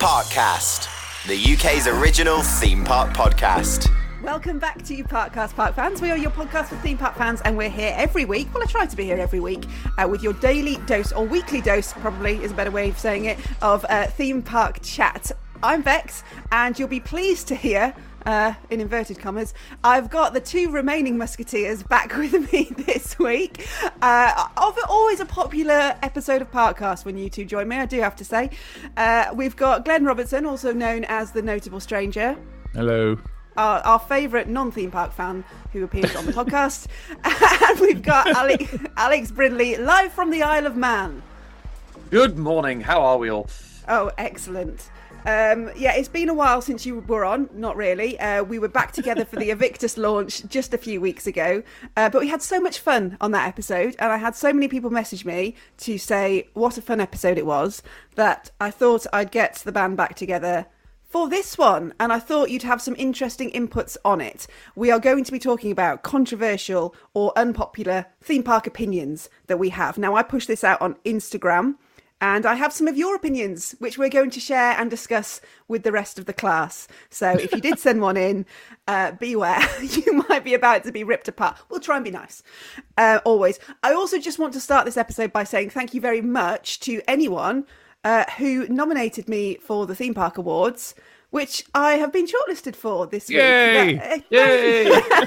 Parkcast, the UK's original theme park podcast. Welcome back to Parkcast Park fans. We are your podcast for theme park fans, and we're here every week. Well, I try to be here every week with your daily dose, or weekly dose, probably is a better way of saying it, of theme park chat. I'm Bex, and you'll be pleased to hear, in inverted commas, I've got the two remaining musketeers back with me this week. Always a popular episode of Parkcast when you two join me, I do have to say. We've got Glenn Robertson, also known as the Notable Stranger. Hello. Our favourite non-theme park fan who appears on the podcast. And we've got Alex Brindley, live from the Isle of Man. Good morning, how are we all? Oh, excellent. Yeah, it's been a while since you were on. Not really. We were back together for the Evictus launch just a few weeks ago. But we had so much fun on that episode, and I had so many people message me to say what a fun episode it was, that I thought I'd get the band back together for this one, and I thought you'd have some interesting inputs on it. We are going to be talking about controversial or unpopular theme park opinions that we have. Now, I pushed this out on Instagram, and I have some of your opinions, which we're going to share and discuss with the rest of the class. So if you did send one in, beware. You might be about to be ripped apart. We'll try and be nice, always. I also just want to start this episode by saying thank you very much to anyone who nominated me for the Theme Park Awards, which I have been shortlisted for this week. Yay! Yay!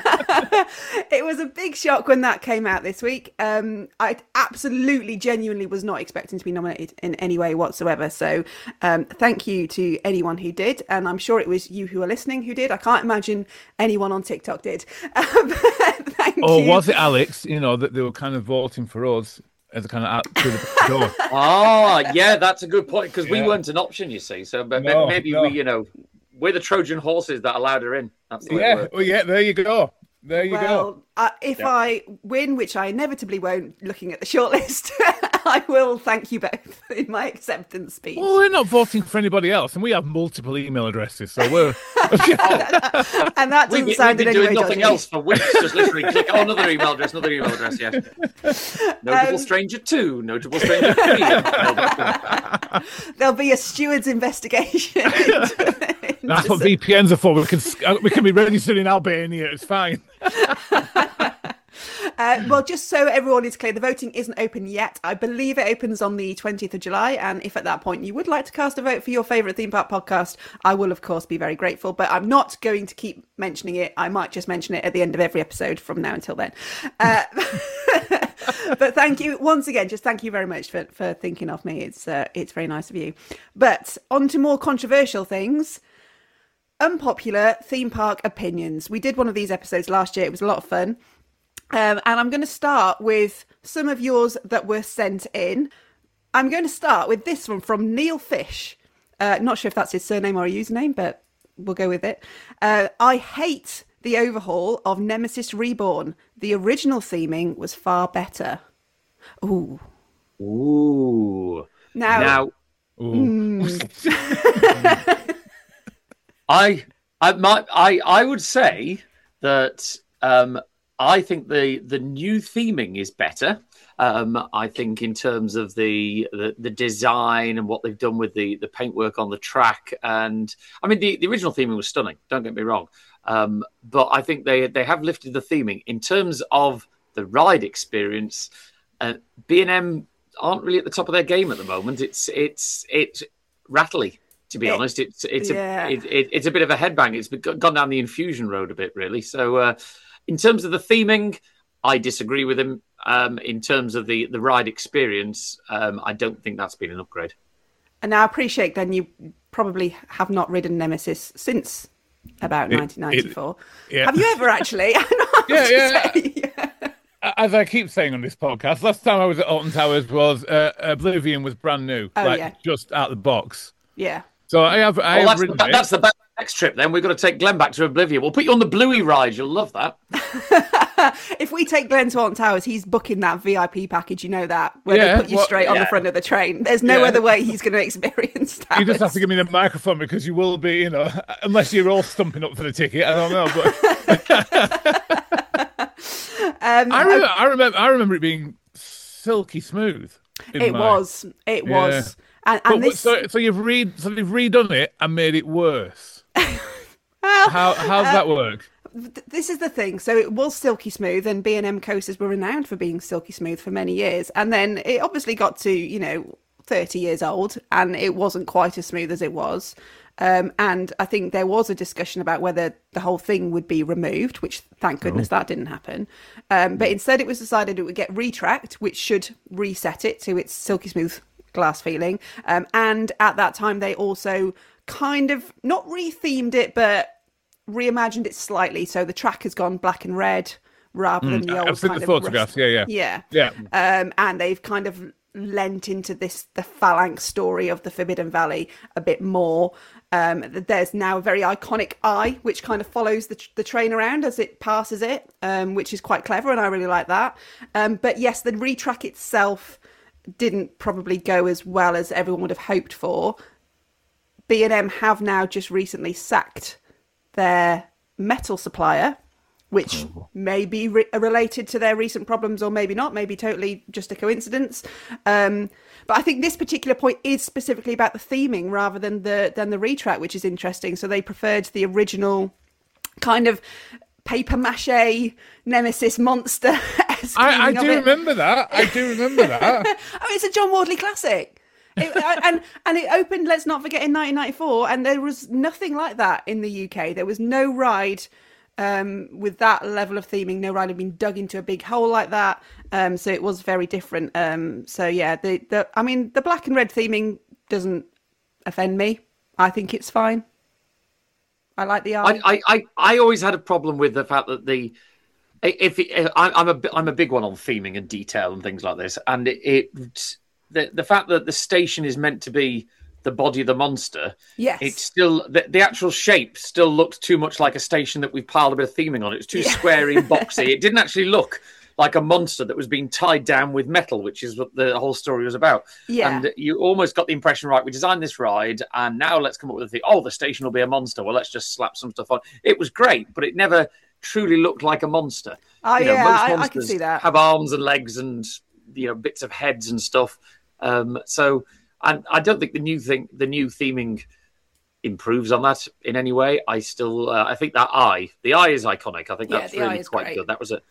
It was a big shock when that came out this week. I absolutely, genuinely was not expecting to be nominated in any way whatsoever. So thank you to anyone who did. And I'm sure it was you who are listening who did. I can't imagine anyone on TikTok did. Thank you. Or was it Alex, that they were kind of voting for us? As a kind of out through the door. Yeah, that's a good point, because we weren't an option, you see. So maybe we're the Trojan horses that allowed her in. That's the way it works. Well, yeah, there you go. There you go. If I win, which I inevitably won't, looking at the shortlist, I will thank you both in my acceptance speech. Well, we're not voting for anybody else, and we have multiple email addresses, so we're... And that doesn't sound in any way doing nothing else for weeks, just literally click, another email address, yeah. Notable Stranger 2, Notable Stranger 3. There'll be a steward's investigation. That's what VPNs are for. We can be registered in Albania, it's fine. Well, just so everyone is clear, the voting isn't open yet. I believe it opens on the 20th of July. And if at that point you would like to cast a vote for your favourite theme park podcast, I will, of course, be very grateful. But I'm not going to keep mentioning it. I might just mention it at the end of every episode from now until then. But thank you once again. Just thank you very much for thinking of me. It's very nice of you. But on to more controversial things. Unpopular theme park opinions. We did one of these episodes last year. It was a lot of fun. And I'm going to start with some of yours that were sent in. I'm going to start with this one from Neil Fish. Not sure if that's his surname or a username, but we'll go with it. I hate the overhaul of Nemesis Reborn. The original theming was far better. Ooh. Now. Ooh. I would say that I think the new theming is better. I think in terms of the design and what they've done with the paintwork on the track, and I mean the original theming was stunning. Don't get me wrong, but I think they have lifted the theming in terms of the ride experience. B&M aren't really at the top of their game at the moment. It's rattly. To be honest, it's a bit of a headbang. It's gone down the Infusion road a bit, really. So, in terms of the theming, I disagree with him. In terms of the ride experience, I don't think that's been an upgrade. And now I appreciate, Glenn, you probably have not ridden Nemesis since about 1994. Have you ever actually? Yeah. As I keep saying on this podcast, last time I was at Alton Towers was Oblivion was brand new, just out the box. Yeah. So that's the next trip. Then we've got to take Glenn back to Oblivion. We'll put you on the Bluey ride. You'll love that. If we take Glenn to Alton Towers, he's booking that VIP package. You know that, where they put you straight on the front of the train. There's no other way he's going to experience that. You just have to give me the microphone, because you will be, unless you're all stumping up for the ticket. I don't know, but I remember it being silky smooth. It was. And this... so they've redone it and made it worse. How's that work? This is the thing. So it was silky smooth, and B&M coasters were renowned for being silky smooth for many years. And then it obviously got to, 30 years old, and it wasn't quite as smooth as it was. And I think there was a discussion about whether the whole thing would be removed, which thank goodness that didn't happen. But instead it was decided it would get retracked, which should reset it to its silky smooth glass feeling. And at that time they also kind of not rethemed it, but reimagined it slightly. So the track has gone black and red rather than the old I've seen kind the of photographs. Yeah. And they've kind of lent into the phalanx story of the Forbidden Valley a bit more. There's now a very iconic eye which kind of follows the train around as it passes it, which is quite clever, and I really like that. But yes, the retrack itself didn't probably go as well as everyone would have hoped for. B&M have now just recently sacked their metal supplier, which may be related to their recent problems, or maybe not, maybe totally just a coincidence. But I think this particular point is specifically about the theming rather than the retrack, which is interesting. So they preferred the original kind of paper mache Nemesis monster. I do remember that. I mean, it's a John Wardley classic. And it opened, let's not forget, in 1994, and there was nothing like that in the UK. There was no ride with that level of theming. No ride had been dug into a big hole like that. So it was very different. So yeah, the black and red theming doesn't offend me. I think it's fine. I like the eye. I always had a problem with the fact that I'm a big one on theming and detail and things like this, and the fact that the station is meant to be the body of the monster, yes, it's still the actual shape still looked too much like a station that we've piled a bit of theming on. It was too squarey and boxy. It didn't actually look like a monster that was being tied down with metal, which is what the whole story was about. Yeah. And you almost got the impression, right, we designed this ride and now let's come up with a thing. Oh, the station will be a monster. Well, let's just slap some stuff on. It was great, but it never truly looked like a monster. Oh, most monsters I can see that. Have arms and legs and bits of heads and stuff. So I don't think the new theming improves on that in any way. I think the eye is iconic. I think that's really quite great. Good. That was it.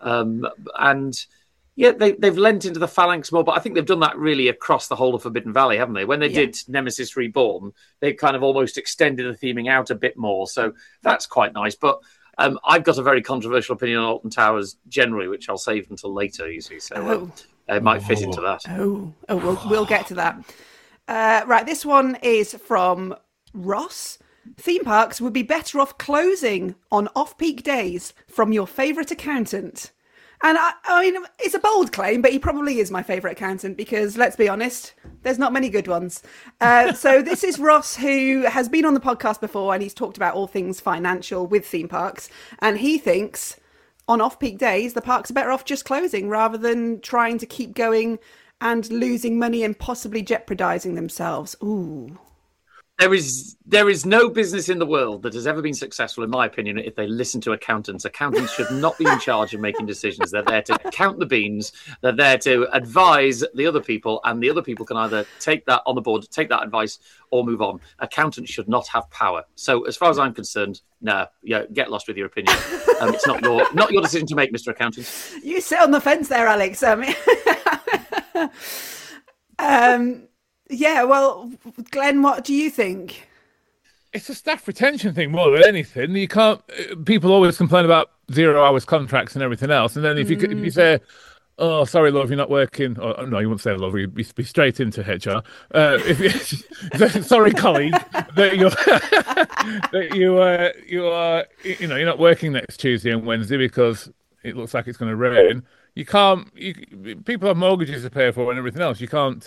And yeah, they've lent into the phalanx more, but I think they've done that really across the whole of Forbidden Valley, haven't they? When they did Nemesis Reborn, they kind of almost extended the theming out a bit more. So that's quite nice. But I've got a very controversial opinion on Alton Towers generally, which I'll save until later, you see. So it might fit into that. We'll get to that. Right, this one is from Ross. Theme parks would be better off closing on off-peak days from your favourite accountant. And I mean, it's a bold claim, but he probably is my favourite accountant because, let's be honest, there's not many good ones. So this is Ross, who has been on the podcast before, and he's talked about all things financial with theme parks. And he thinks on off-peak days, the parks are better off just closing rather than trying to keep going and losing money and possibly jeopardising themselves. Ooh. There is no business in the world that has ever been successful, in my opinion, if they listen to accountants. Accountants should not be in charge of making decisions. They're there to count the beans. They're there to advise the other people, and the other people can either take that on the board, take that advice, or move on. Accountants should not have power. So, as far as I'm concerned, get lost with your opinion. It's not your decision to make, Mr. Accountant. You sit on the fence there, Alex. Yeah, well, Glenn, what do you think? It's a staff retention thing more than anything. You can't. People always complain about 0 hours contracts and everything else, and then if you say, "Oh, sorry, love, you're not working," or no, you wouldn't say, "Love," you'd be straight into HR. Sorry, colleague, that you're not working next Tuesday and Wednesday because it looks like it's going to rain. You can't. People have mortgages to pay for and everything else. You can't.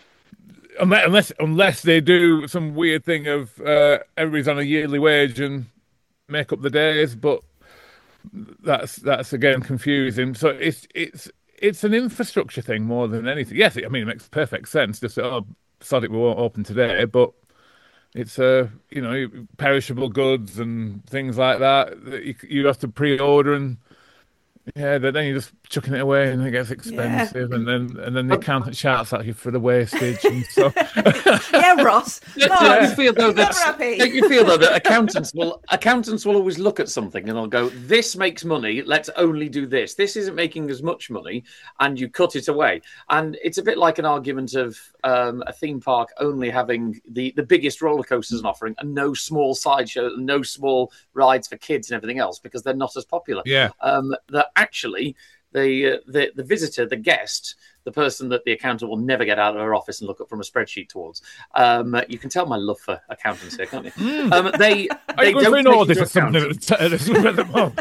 Unless they do some weird thing of everybody's on a yearly wage and make up the days, but that's again confusing. So it's an infrastructure thing more than anything. Yes, it makes perfect sense. Just sod it, we won't open today, but it's perishable goods and things like that you have to pre-order, and then you just chucking it away and it gets expensive, and then the accountant shouts at you for the wastage, and so Yeah, Ross. Don't you feel though Never happy. that accountants will always look at something and they'll go, "This makes money. Let's only do this. This isn't making as much money," and you cut it away. And it's a bit like an argument of a theme park only having the biggest roller coasters and offering, and no small sideshows, and no small rides for kids and everything else because they're not as popular. Yeah. That actually the visitor, the guest, the person that the accountant will never get out of her office and look up from a spreadsheet towards. You can tell my love for accountants here, can't you? They going for an take audit into or something account- at the moment.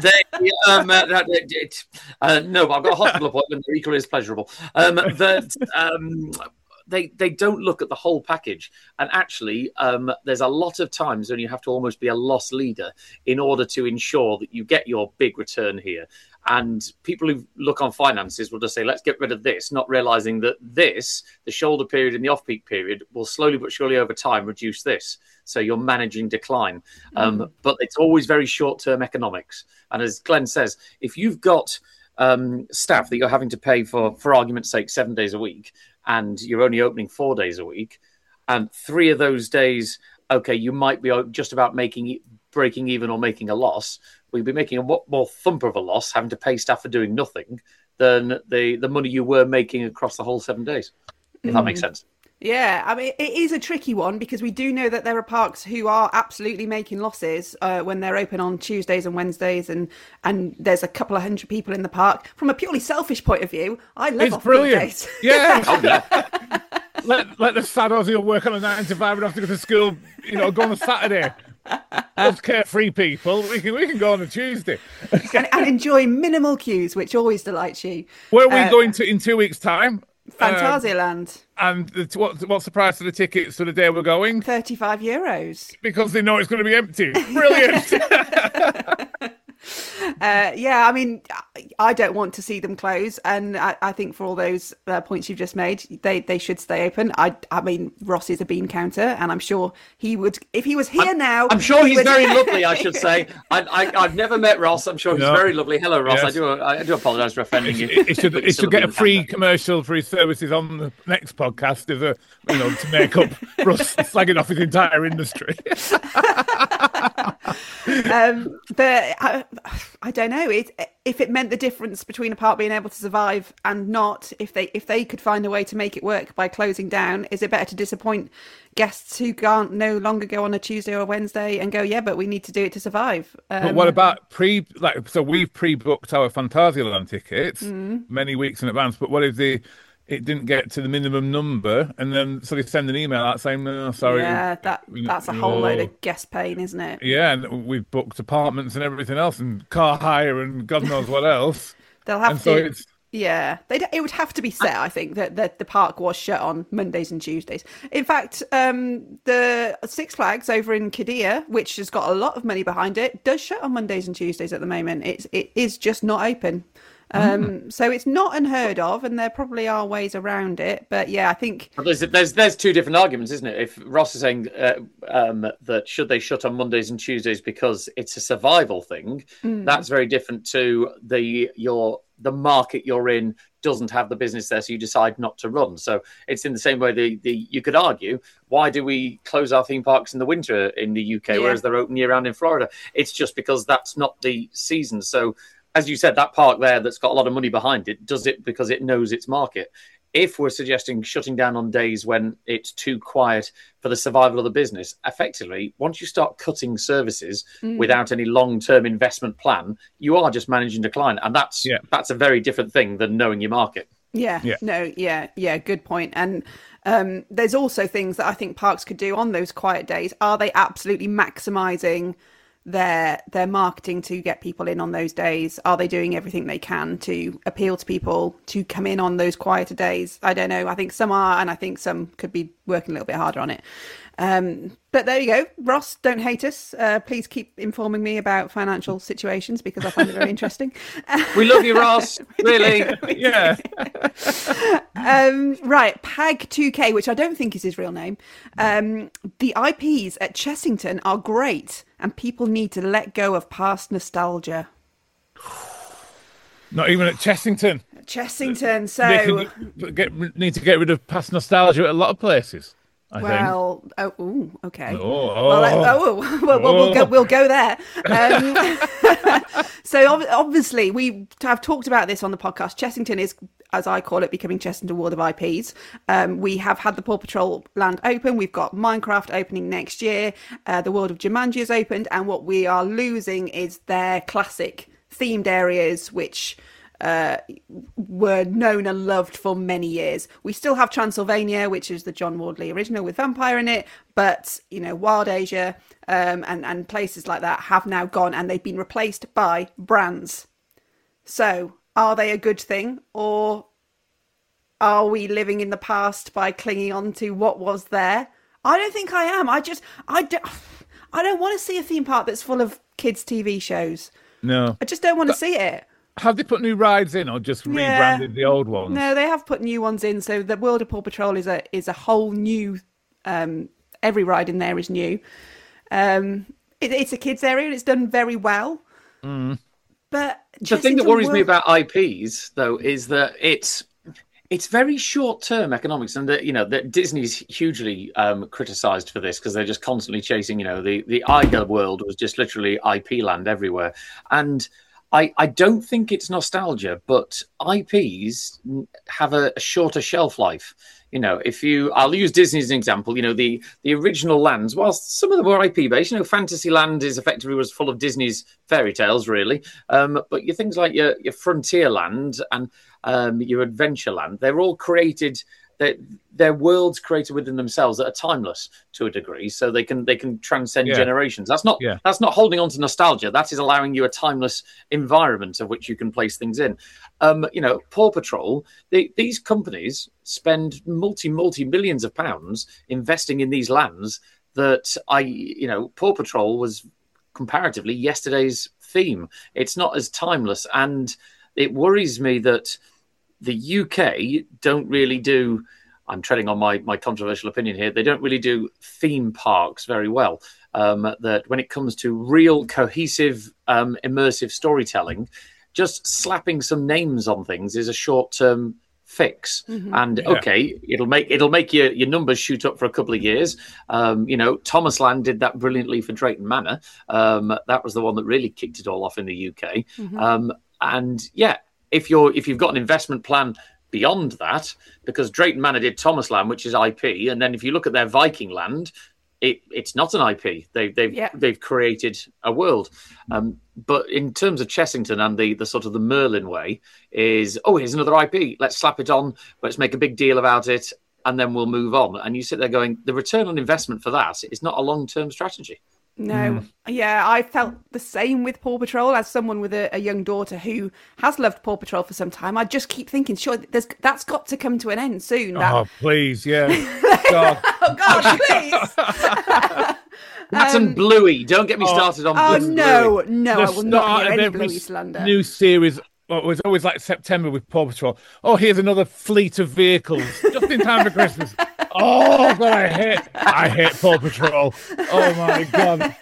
No, but I've got a hospital appointment. They're equally as pleasurable. They don't look at the whole package. And actually, there's a lot of times when you have to almost be a loss leader in order to ensure that you get your big return here. And people who look on finances will just say, let's get rid of this, not realizing that this, the shoulder period and the off-peak period, will slowly but surely over time reduce this. So you're managing decline. But it's always very short-term economics. And as Glenn says, if you've got staff that you're having to pay for argument's sake, 7 days a week, and you're only opening 4 days a week, and 3 of those days, okay, you might be just about breaking even or making a loss. Well, you'll be making a lot more thumper of a loss having to pay staff for doing nothing than the money you were making across the whole 7 days, if that makes sense. Yeah, I mean, it is a tricky one because we do know that there are parks who are absolutely making losses when they're open on Tuesdays and Wednesdays, and there's a couple of hundred people in the park. From a purely selfish point of view, I love It's off-peak brilliant. days. Yeah. Oh, yeah. let the sad Aussie who'll work on a 9 to 5 and have to go to school, go on a Saturday. Us carefree people, we can go on a Tuesday. and enjoy minimal queues, which always delights you. Where are we going to in 2 weeks' time? Phantasialand, And what's the price of the tickets for the day we're going? €35. Because they know it's going to be empty. Brilliant. Yeah, I mean, I don't want to see them close, and I think for all those points you've just made, they should stay open. I mean, Ross is a bean counter, and I'm sure he would, if he was here now. I'm sure he's would... very lovely, I should say. I've never met Ross. I'm sure he's very lovely. Hello, Ross. Yes. I do apologise for offending you. It should get a free commercial for his services on the next podcast as a, to make up Russ slagging off his entire industry. But I don't know. If it meant the difference between a park being able to survive and not, if they could find a way to make it work by closing down, is it better to disappoint guests who can't no longer go on a Tuesday or a Wednesday and go, yeah, but we need to do it to survive? But what about so we've pre-booked our Phantasialand tickets many weeks in advance, but what if it didn't get to the minimum number, and then so they send an email out saying, "No, sorry." Yeah, that's a whole load of guest pain, isn't it? Yeah, and we've booked apartments and everything else, and car hire, and God knows what else. They'll have and to. So Yeah, it would have to be set, I think, that the park was shut on Mondays and Tuesdays. In fact, the Six Flags over in Qiddiya, which has got a lot of money behind it, does shut on Mondays and Tuesdays at the moment. It is just not open. So it's not unheard of, and there probably are ways around it. But yeah, I think there's two different arguments, isn't it? If Ross is saying that should they shut on Mondays and Tuesdays because it's a survival thing, that's very different to the market you're in doesn't have the business there, so you decide not to run. So it's in the same way you could argue, why do we close our theme parks in the winter in the UK, whereas they're open year round in Florida? It's just because that's not the season. So as you said, that park there that's got a lot of money behind it does it because it knows its market. If we're suggesting shutting down on days when it's too quiet for the survival of the business, effectively, once you start cutting services without any long-term investment plan, you are just managing decline. And that's a very different thing than knowing your market. Good point. And there's also things that I think parks could do on those quiet days. Are they absolutely maximising their marketing to get people in on those days? Are they doing everything they can to appeal to people to come in on those quieter days? I don't know. I think some are, and I think some could be working a little bit harder on it. But there you go. Ross, don't hate us. Please keep informing me about financial situations because I find it very interesting. We love you, Ross. Really? Yeah. Right. Pag 2K, which I don't think is his real name. The IPs at Chessington are great and people need to let go of past nostalgia. Not even at Chessington. Chessington. They So need to get rid of past nostalgia at a lot of places. I think. well, okay. Oh, We'll go there. So obviously we have talked about this on the podcast. Chessington is, as I call it, becoming Chessington World of IPs. We have had the Paw Patrol land open. We've got Minecraft opening next year. The World of Jumanji has opened, and what we are losing is their classic themed areas, which were known and loved for many years. We still have Transylvania, which is the John Wardley original with vampire in it, but Wild Asia and places like that have now gone, and they've been replaced by brands. So are they a good thing, or are we living in the past by clinging on to what was there? I don't think I am. I don't want to see a theme park that's full of kids' TV shows. no. I just don't want to see it. Have they put new rides in or just rebranded the old ones? No, they have put new ones in. So the World of Paw Patrol is a whole new. Every ride in there is new. It's a kids area and it's done very well. But the thing that worries me about IPs though is that it's very short-term economics, and that Disney's hugely criticised for this because they're just constantly chasing. The IGA world was just literally IP land everywhere, and I don't think it's nostalgia, but IPs have a shorter shelf life. I'll use Disney as an example. The original lands, whilst some of them were IP based, Fantasyland was full of Disney's fairy tales, really. But your things like your Frontierland and your Adventureland, they're all created. They're worlds created within themselves that are timeless to a degree, so they can transcend generations. That's not holding on to nostalgia. That is allowing you a timeless environment of which you can place things in. Paw Patrol, these companies spend multi millions of pounds investing in these lands that Paw Patrol was comparatively yesterday's theme. It's not as timeless, and it worries me that the UK don't really do, I'm treading on my controversial opinion here, they don't really do theme parks very well. That when it comes to real cohesive, immersive storytelling, just slapping some names on things is a short-term fix. And okay, it'll make your numbers shoot up for a couple of years. Thomas Land did that brilliantly for Drayton Manor. That was the one that really kicked it all off in the UK. If you've got an investment plan beyond that, because Drayton Manor did Thomas Land, which is IP, and then if you look at their Viking Land, it's not an IP. They've created a world. But in terms of Chessington and the sort of the Merlin way is, here's another IP. Let's slap it on. Let's make a big deal about it, and then we'll move on. And you sit there going, the return on investment for that is not a long-term strategy. No, I felt the same with Paw Patrol. As someone with a young daughter who has loved Paw Patrol for some time, I just keep thinking, sure, that's got to come to an end soon. Oh, please, yeah. God. Oh, God, please. That and Bluey. Don't get me started on Bluey. No, The I will not hear start of any every Bluey slander. new series. It was always like September with Paw Patrol. Oh, here's another fleet of vehicles just in time for Christmas. Oh, God, I hate Paw Patrol. Oh, my God.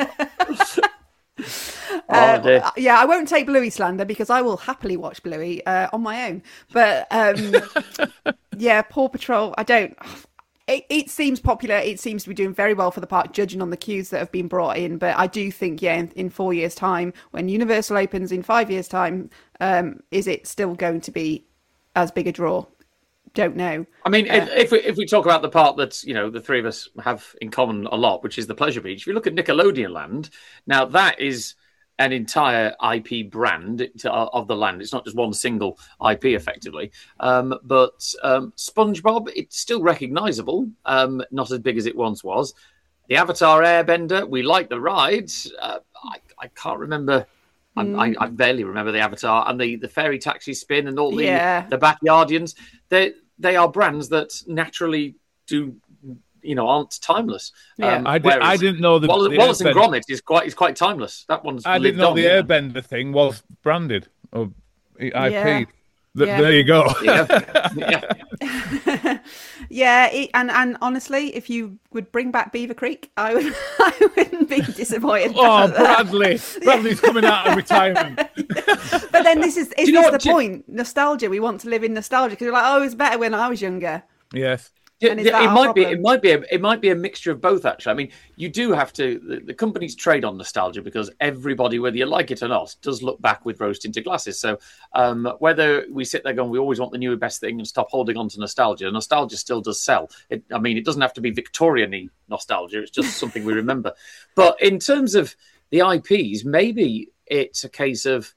I won't take Bluey slander because I will happily watch Bluey on my own. But Paw Patrol, I don't. It seems popular. It seems to be doing very well for the park, judging on the queues that have been brought in. But I do think, in 4 years' time, when Universal opens in 5 years' time, is it still going to be as big a draw? Don't know. I mean, if we talk about the part that the three of us have in common a lot, which is the Pleasure Beach. If you look at Nickelodeon Land, now that is an entire IP brand of the land. It's not just one single IP, effectively. But SpongeBob, it's still recognisable, not as big as it once was. The Avatar Airbender, we like the rides. I can't remember. I barely remember the Avatar and the Fairy Taxi Spin and all the Backyardians. They are brands that naturally do. Aren't timelous. Yeah. I didn't know the Wallace and Gromit is quite timeless. That one's. I didn't know the Airbender thing was branded or IP. There you go. Yeah, and honestly, if you would bring back Beaver Creek, I wouldn't be disappointed. Oh, Bradley's coming out of retirement. But then this is the point? Nostalgia. We want to live in nostalgia because we're like, oh, it was better when I was younger. Yes. And is that our problem? It might be a mixture of both. Actually, I mean, you do have to. The companies trade on nostalgia because everybody, whether you like it or not, does look back with rose-tinted glasses. So whether we sit there going, we always want the new best thing and stop holding on to nostalgia, nostalgia still does sell. It doesn't have to be Victorian-y nostalgia. It's just something we remember. But in terms of the IPs, maybe it's a case of.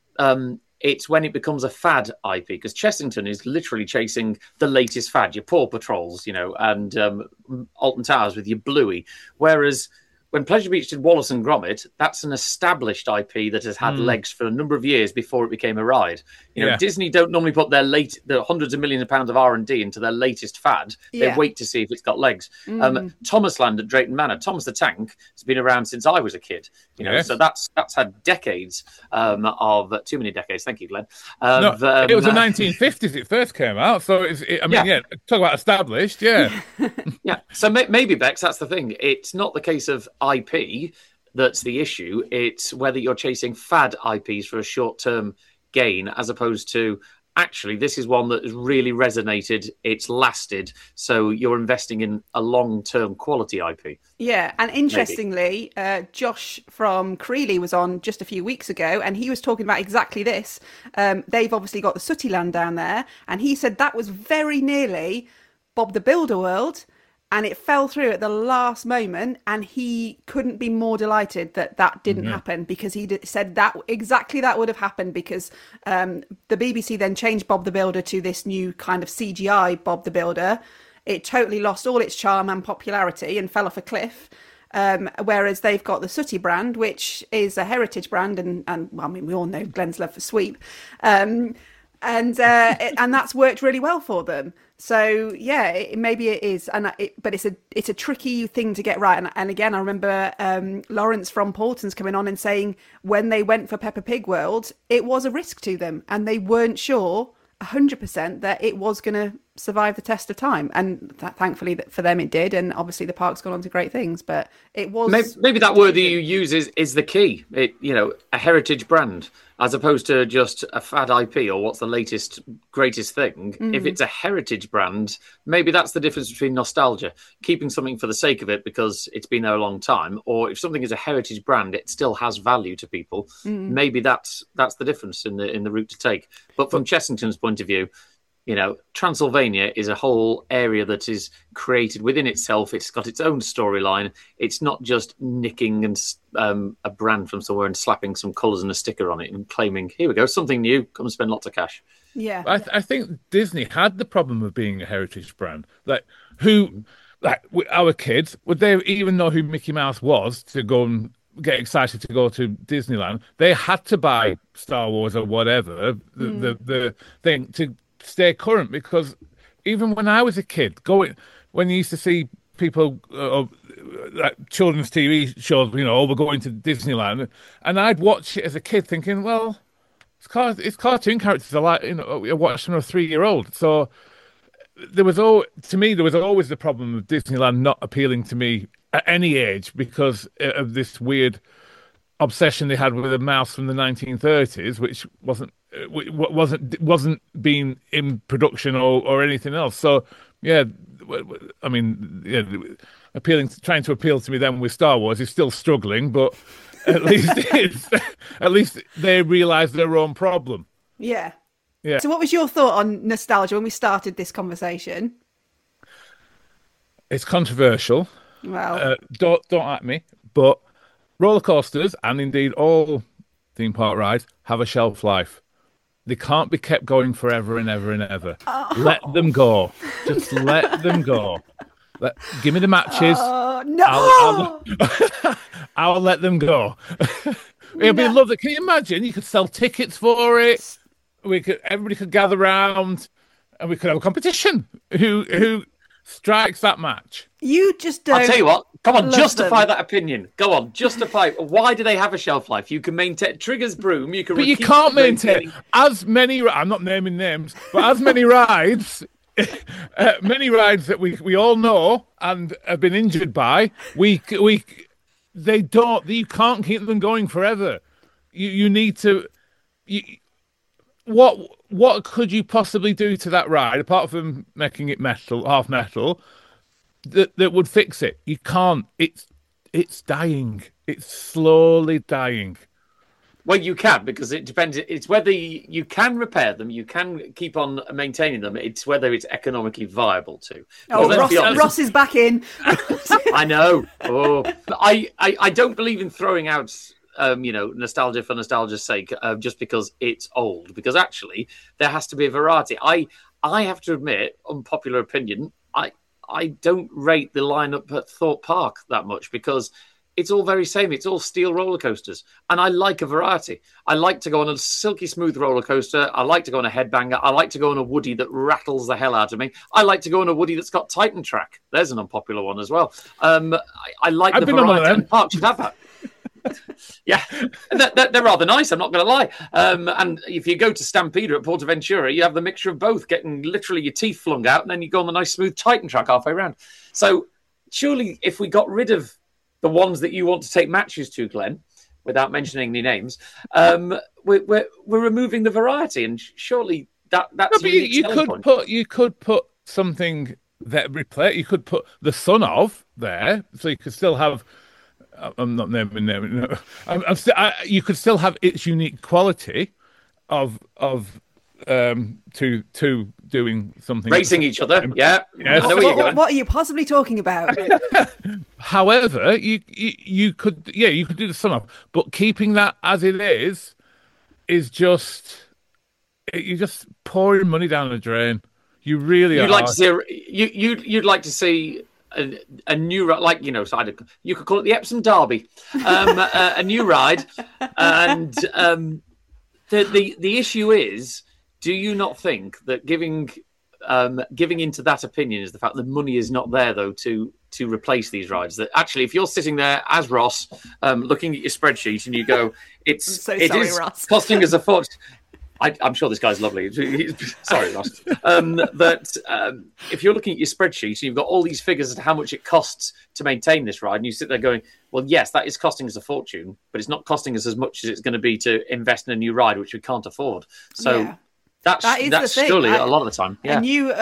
It's when it becomes a fad IP, because Chessington is literally chasing the latest fad, your Paw Patrols, and Alton Towers with your Bluey. Whereas when Pleasure Beach did Wallace and Gromit, that's an established IP that has had legs for a number of years before it became a ride. Disney don't normally put the hundreds of millions of pounds of R&D into their latest fad. They wait to see if it's got legs. Thomasland at Drayton Manor, Thomas the Tank has been around since I was a kid. So that's had decades of too many decades. Thank you, Glenn. It was the 1950s it first came out, so talk about established, yeah. Yeah. So maybe, Bex, that's the thing. It's not the case of IP that's the issue. It's whether you're chasing fad IPs for a short-term gain as opposed to actually this is one that has really resonated, it's lasted, so you're investing in a long-term quality IP. Yeah, and interestingly, Josh from Creeley was on just a few weeks ago, and he was talking about exactly this. They've obviously got the Sooty Land down there, and he said that was very nearly Bob the Builder World, and it fell through at the last moment, and he couldn't be more delighted that didn't happen, because he said that exactly that would have happened because the BBC then changed Bob the Builder to this new kind of CGI Bob the Builder. It totally lost all its charm and popularity and fell off a cliff. Whereas they've got the Sooty brand, which is a heritage brand, and well, I mean, we all know Glenn's love for Sweep, and that's worked really well for them. So yeah, maybe it is, but it's a tricky thing to get right. And again, I remember Lawrence from Portons coming on and saying when they went for Peppa Pig World, it was a risk to them, and they weren't sure 100% that it was going to survive the test of time, and thankfully for them it did, and obviously the park's gone on to great things. But it was maybe that word that you use is the key. A heritage brand as opposed to just a fad IP or what's the latest greatest thing. If it's a heritage brand, maybe that's the difference between nostalgia, keeping something for the sake of it because it's been there a long time, or if something is a heritage brand, it still has value to people. Maybe that's the difference in the route to take. But from Chessington's point of view, Transylvania is a whole area that is created within itself. It's got its own storyline. It's not just nicking a brand from somewhere and slapping some colours and a sticker on it and claiming, here we go, something new, come and spend lots of cash. Yeah. I think Disney had the problem of being a heritage brand. Our kids, would they even know who Mickey Mouse was to go and get excited to go to Disneyland? They had to buy Star Wars or whatever, the thing to stay current, because even when I was a kid, when you used to see people children's TV shows, we're going to Disneyland, and I'd watch it as a kid thinking, well, it's cartoon characters I like, I watched when I was 3-year-old. So there was always the problem of Disneyland not appealing to me at any age because of this weird obsession they had with a mouse from the 1930s, which wasn't being in production or anything else. So yeah, I mean, trying to appeal to me then with Star Wars is still struggling, but at least they realised their own problem. Yeah. Yeah. So what was your thought on nostalgia when we started this conversation? It's controversial. Well, don't at me, but roller coasters and indeed all theme park rides have a shelf life. They can't be kept going forever and ever and ever. Oh. Let them go. Just let them go. Give me the matches. No! I'll let them go. It'd be lovely. Can you imagine? You could sell tickets for it. Everybody could gather around, and we could have a competition. Who strikes that match? You just don't. I'll tell you what. Come on, justify that opinion. Go on, justify. Why do they have a shelf life? You can maintain Trigger's broom. You can, but you can't maintain as many. I'm not naming names, but as many rides many rides that we all know and have been injured by, they don't. You can't keep them going forever. You need to. What could you possibly do to that ride apart from making it half metal, that would fix it? You can't. It's dying. It's slowly dying. Well, you can, because it depends. It's whether you can repair them, you can keep on maintaining them. It's whether it's economically viable to. Oh, Ross is back in. I know. Oh, I don't believe in throwing out, nostalgia for nostalgia's sake, just because it's old. Because actually, there has to be a variety. I have to admit, unpopular opinion, I don't rate the lineup at Thorpe Park that much, because it's all very same. It's all steel roller coasters. And I like a variety. I like to go on a silky smooth roller coaster. I like to go on a headbanger. I like to go on a Woody that rattles the hell out of me. I like to go on a Woody that's got Titan track. There's an unpopular one as well. I like the variety. And parks should have that. Yeah, they're rather nice, I'm not going to lie. And if you go to Stampeder at Portaventura, you have the mixture of both, getting literally your teeth flung out, and then you go on the nice smooth Titan track halfway around. So surely if we got rid of the ones that you want to take matches to, Glenn, without mentioning any names, we're removing the variety, and surely that's you could put something that replace. You could put the son of there, so you could still have. I'm not naming. No. You could still have its unique quality of to doing something, racing each other. Yeah. Yes. What are you possibly talking about? However, you could do the sum up, but keeping that as it is just you're just pouring money down the drain. You really are. You'd like to see a new, like, so you could call it the Epsom Derby, a new ride, and the issue is, do you not think that giving into that opinion is the fact that money is not there, though, to replace these rides? That actually, if you're sitting there as Ross, looking at your spreadsheet and you go, it is Ross, costing us a fortune. I'm sure this guy's lovely. Sorry, Ross. If you're looking at your spreadsheet and you've got all these figures as to how much it costs to maintain this ride, and you sit there going, well, yes, that is costing us a fortune, but it's not costing us as much as it's going to be to invest in a new ride, which we can't afford. So yeah. That's surely a lot of the time. Yeah. An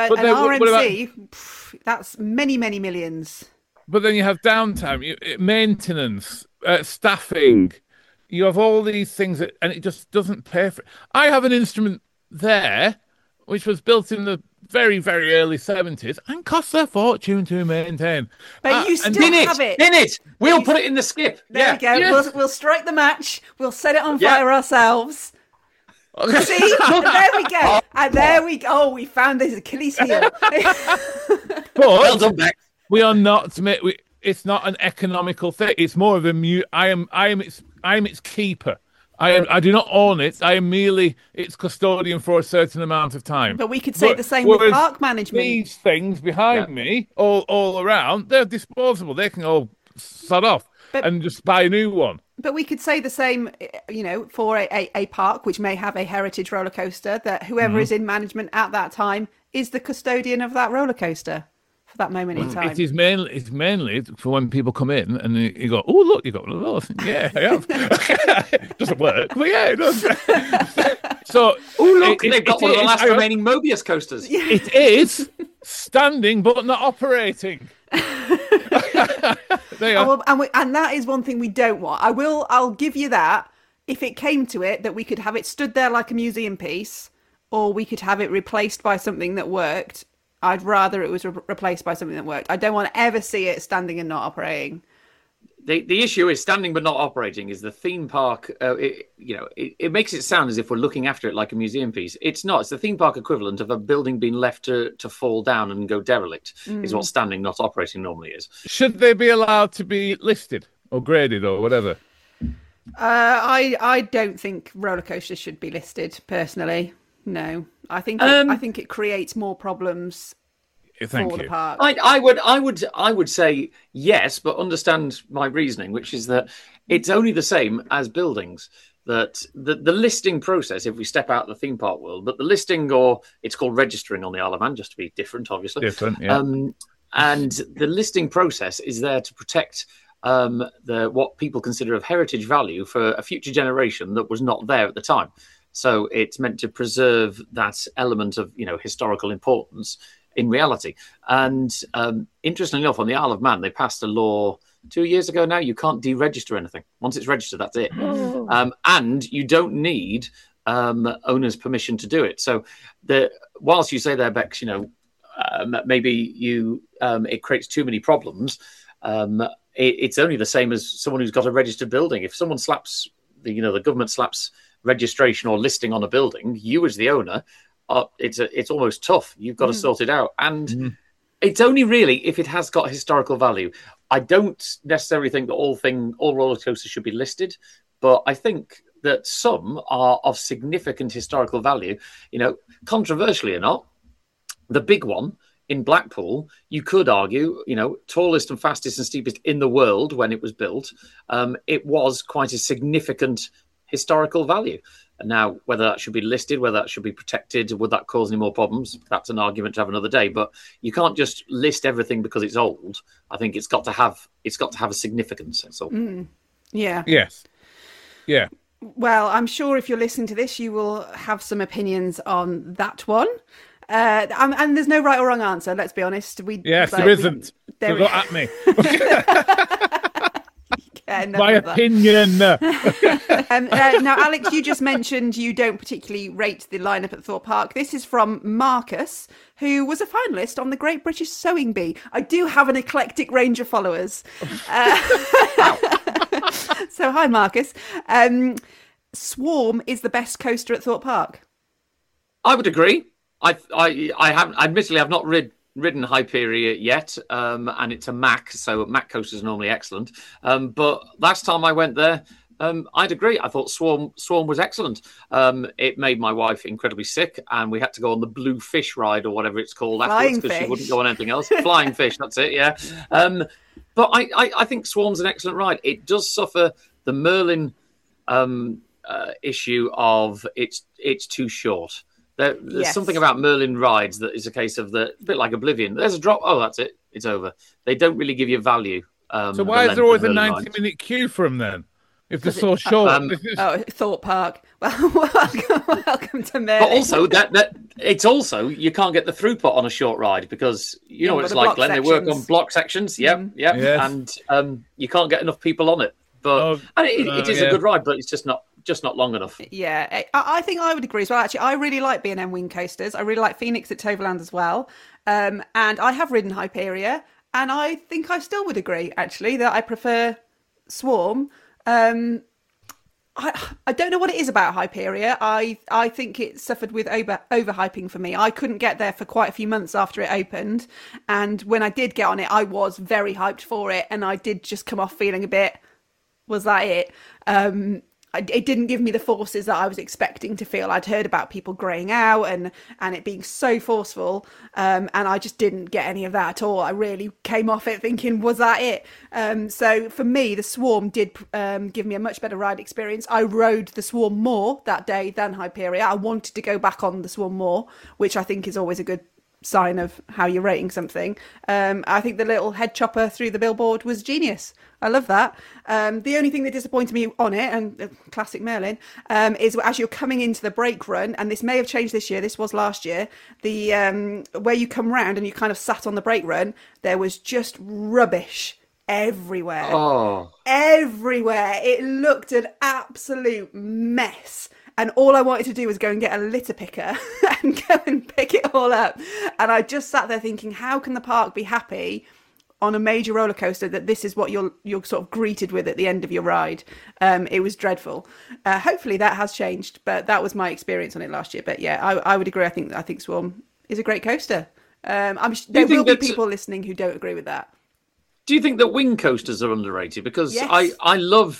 RMC, that's many, many millions. But then you have downtime, maintenance, staffing. You have all these things, and it just doesn't pay for it. I have an instrument there, which was built in the very, very early 70s and costs a fortune to maintain. But you still have it. In it. We'll put it in the skip. There we go. Yes. We'll strike the match. We'll set it on fire ourselves. Okay. See? There we go. And there we go. Oh, we found this Achilles heel. But well done, Beck. We are not... It's not an economical thing. It's more of a... I am its keeper. I do not own it. I am merely its custodian for a certain amount of time. But we could say the same with park management. These things behind me, all around, they're disposable. They can all sod off and just buy a new one. But we could say the same, for a park which may have a heritage roller coaster, that whoever is in management at that time is the custodian of that roller coaster. That moment in time. It's mainly for when people come in and you go, oh, look, you got one of those. Yeah, I have. It doesn't work, but yeah, it does. So, oh, look, they've got one of the last remaining Mobius coasters. Yeah. It is standing but not operating. They are. And that is one thing we don't want. I'll give you that. If it came to it, that we could have it stood there like a museum piece, or we could have it replaced by something that worked. I'd rather it was replaced by something that worked. I don't want to ever see it standing and not operating. The issue is standing but not operating is the theme park. It makes it sound as if we're looking after it like a museum piece. It's not. It's the theme park equivalent of a building being left to fall down and go derelict is what standing not operating normally is. Should they be allowed to be listed or graded or whatever? I don't think roller coasters should be listed personally. No, I think it creates more problems for the park. I would say yes, but understand my reasoning, which is that it's only the same as buildings. that the listing process, if we step out of the theme park world, but the listing, or it's called registering on the Isle of Man, just to be different, obviously. Different, yeah. And the listing process is there to protect what people consider of heritage value for a future generation that was not there at the time. So it's meant to preserve that element of, historical importance in reality. And interestingly enough, on the Isle of Man, they passed a law 2 years ago now. You can't deregister anything. Once it's registered, that's it. And you don't need owner's permission to do it. So whilst you say there, Bex, maybe it creates too many problems. It's only the same as someone who's got a registered building. If someone slaps the government slaps registration or listing on a building, you as the owner, it's almost tough. You've got to sort it out. And it's only really if it has got historical value. I don't necessarily think that all roller coasters should be listed, but I think that some are of significant historical value. Controversially or not, the big one in Blackpool, you could argue, tallest and fastest and steepest in the world when it was built, it was quite a significant historical value. And now, whether that should be listed, whether that should be protected, would that cause any more problems? That's an argument to have another day. But you can't just list everything because it's old. I think it's got to have a significance. That's all. Yeah. Yes. Yeah. Well, I'm sure if you're listening to this, you will have some opinions on that one. And there's no right or wrong answer. Let's be honest. There isn't. Don't go at me. My opinion. Now, Alex, you just mentioned you don't particularly rate the lineup at Thorpe Park. This is from Marcus, who was a finalist on the Great British Sewing Bee. I do have an eclectic range of followers. So, hi, Marcus. Swarm is the best coaster at Thorpe Park. I would agree. I haven't, admittedly, I've not ridden Hyperia yet, and it's a Mack, so Mack coasters are normally excellent. But last time I went there, I'd agree. I thought Swarm was excellent. It made my wife incredibly sick, and we had to go on the Blue Fish ride or whatever it's called afterwards because she wouldn't go on anything else. Flying Fish, that's it, yeah. But I think Swarm's an excellent ride. It does suffer the Merlin issue of it's too short. There's something about Merlin rides that is a case of a bit like Oblivion. There's a drop. Oh, that's it. It's over. They don't really give you value. So why is there always a 90-minute queue for them then? If they're so short. Thorpe Park. Well, welcome to Merlin. But also it's also you can't get the throughput on a short ride because what it's like, Glenn. They work on block sections. Yep. Yes. And you can't get enough people on it. But it is a good ride, but it's just not long enough. Yeah, I think I would agree as well. Actually, I really like B&M wing coasters. I really like Phoenix at Toverland as well. And I have ridden Hyperia, and I think I still would agree, actually, that I prefer Swarm. I don't know what it is about Hyperia. I think it suffered with overhyping for me. I couldn't get there for quite a few months after it opened. And when I did get on it, I was very hyped for it. And I did just come off feeling a bit, was that it? It didn't give me the forces that I was expecting to feel. I'd heard about people greying out and it being so forceful, and I just didn't get any of that at all. I really came off it thinking, was that it? So for me, the Swarm did give me a much better ride experience. I rode the Swarm more that day than Hyperia. I wanted to go back on the Swarm more, which I think is always a good sign of how you're rating something. I think the little head chopper through the billboard was genius. I love that. The only thing that disappointed me on it, and classic Merlin, is as you're coming into the brake run, and this may have changed this year, this was last year, the where you come round and you kind of sat on the brake run, there was just rubbish everywhere. Oh. Everywhere. It looked an absolute mess. And all I wanted to do was go and get a litter picker and go and pick it all up. And I just sat there thinking, how can the park be happy on a major roller coaster that this is what you're sort of greeted with at the end of your ride? It was dreadful. Hopefully that has changed, but that was my experience on it last year. But yeah, I would agree. I think Swarm is a great coaster. There will be people listening who don't agree with that. Do you think that wing coasters are underrated? Because yes. I love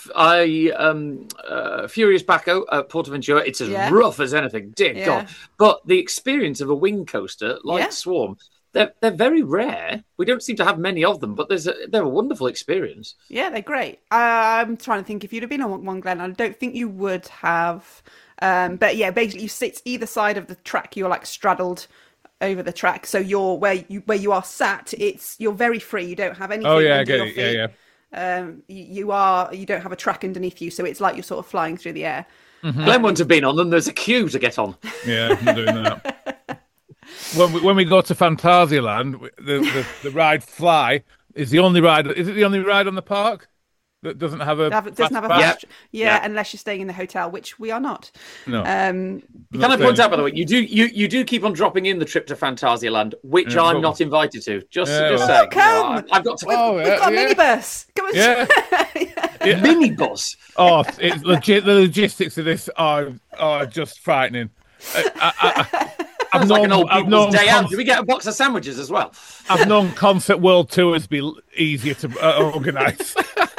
Furious Baco at Portaventura. It's as rough as anything, dear God. But the experience of a wing coaster like Swarm, they're very rare. We don't seem to have many of them, but they're a wonderful experience. Yeah, they're great. I'm trying to think if you'd have been on one, Glenn. I don't think you would have. But yeah, basically you sit either side of the track. You're like straddled over the track, so you're where you are sat. You're very free. You don't have anything. Oh yeah, I under get your it. feet. Yeah. You don't have a track underneath you, so it's like you're sort of flying through the air. Glenn wouldn't have been on them. There's a queue to get on. Yeah, I'm doing that. When we go to Phantasialand, the ride Fly is the only ride. Is it the only ride on the park that doesn't have a Doesn't have a fast pass? fast, yeah, unless you're staying in the hotel, which we are not. No. Can I point out, by the way, you do keep on dropping in the trip to Phantasialand, which Yeah, I'm but- not invited to. Just Yeah, saying. well- Come! I've got to We've got a minibus. Come on. Yeah. minibus. Oh, it's legit. The logistics of this are just frightening. It's like an old people's day out. Do we get a box of sandwiches as well? I've known Concert World Tours be easier to organise.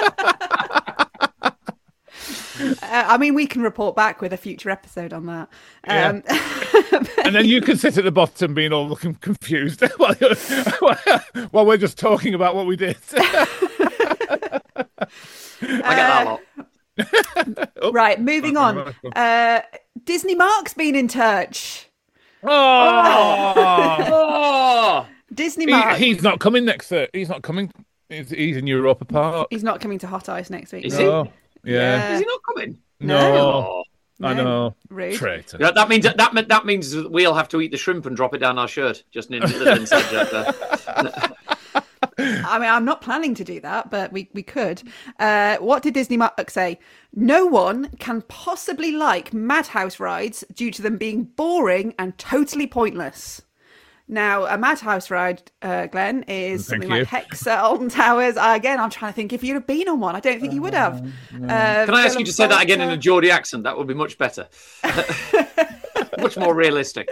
I mean, we can report back with a future episode on that. Yeah. And then you can sit at the bottom being all looking confused while we're just talking about what we did. I get that a lot. Right, moving on. Disney Mark's been in touch. Oh, Disney Mark. he's not coming next. He's not coming. He's in Europa Park. He's not coming to Hot Ice next week. Is No. Yeah. Is he not coming? No. I No. know. Rude. Traitor. Yeah, that means that we'll have to eat the shrimp and drop it down our shirt. Just an little inside joke there. I mean, I'm not planning to do that, but we could. What did Disney Mark say? No one can possibly like Madhouse rides due to them being boring and totally pointless. Now, a Madhouse ride, Glenn, is Thank something you. like Hex at Alton Towers. Again, I'm trying to think if you'd have been on one. I don't think you would have. Can I ask you to say that again in a Geordie accent? That would be much better. Much more realistic.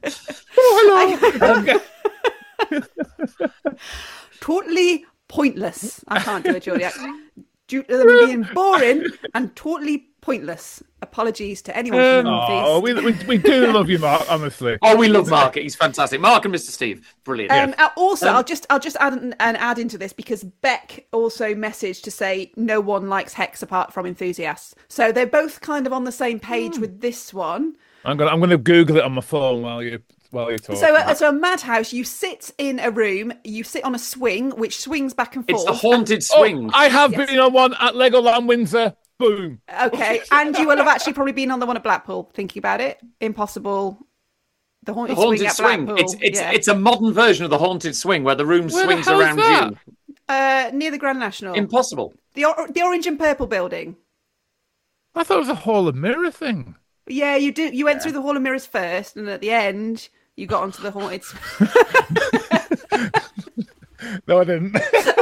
Totally pointless. I can't do a Geordie accent. Due to them being boring and totally pointless. Apologies to anyone from the Oh, Northeast. we do love you, Mark. Honestly. Oh, we love Mark. He's fantastic. Mark and Mr. Steve, brilliant. Also, I'll just add an add into this because Beck also messaged to say no one likes Hex apart from enthusiasts. So they're both kind of on the same page with this one. I'm gonna Google it on my phone while you talk. So a Madhouse, you sit in a room, you sit on a swing which swings back and forth. It's the haunted swing. I have been on one at Legoland Windsor. Boom. Okay, and you will have actually probably been on the one at Blackpool. Thinking about it, Impossible. The haunted, Haunted swing swing. at Blackpool. It's a modern version of the haunted swing where the room Where the swings hell's around that? you. Near the Grand National. Impossible. The orange and purple building. I thought it was a Hall of Mirror thing. Yeah, you do. You went through the Hall of Mirrors first, and at the end, you got onto the haunted. No, I didn't.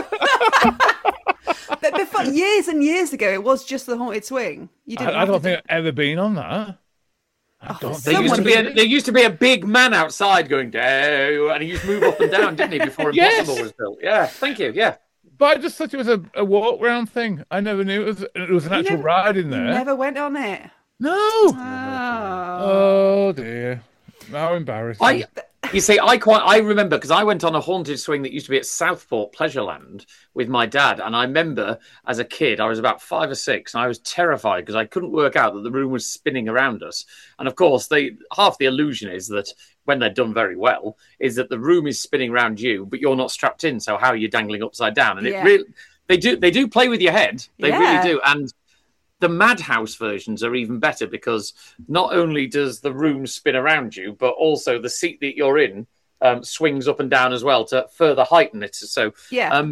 But before, years and years ago, it was just the haunted swing. You didn't. I don't think I've ever been on that. I don't There think used to be There used to be a big man outside going down, and he used to move up and down, didn't he, before Yes. Impossible was built? Yeah, thank you. Yeah. But I just thought it was a walk round thing. I never knew it was an actual ride in there. Never went on it. No. Oh. Oh dear. How embarrassing. I remember because I went on a haunted swing that used to be at Southport Pleasureland with my dad, and I remember as a kid, I was about 5 or 6, and I was terrified because I couldn't work out that the room was spinning around us. And of course, half the illusion is that when they're done very well, is that the room is spinning around you, but you're not strapped in. So how are you dangling upside down? And Yeah. it really, they do play with your head. They Yeah. really do. And the Madhouse versions are even better because not only does the room spin around you, but also the seat that you're in swings up and down as well to further heighten it. So, Yeah.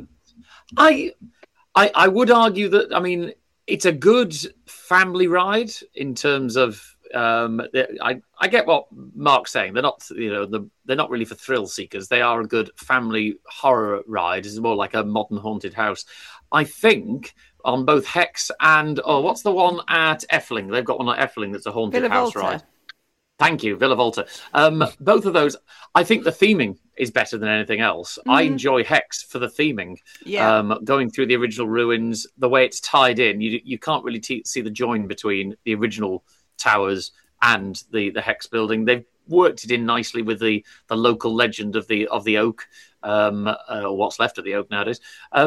I would argue that, I mean, it's a good family ride in terms of. I get what Mark's saying. They're not, they're not really for thrill seekers. They are a good family horror ride. It's more like a modern haunted house. I think on both Hex and what's the one at Effling? They've got one at Effling that's a haunted Villa house Volta. ride. Thank you, Villa Volta. Both of those, I think the theming is better than anything else. I enjoy Hex for the theming. Yeah. Going through the original ruins, the way it's tied in, you can't really see the join between the original towers and the Hex building. worked it in nicely with the local legend of the Oak, or what's left of the Oak nowadays.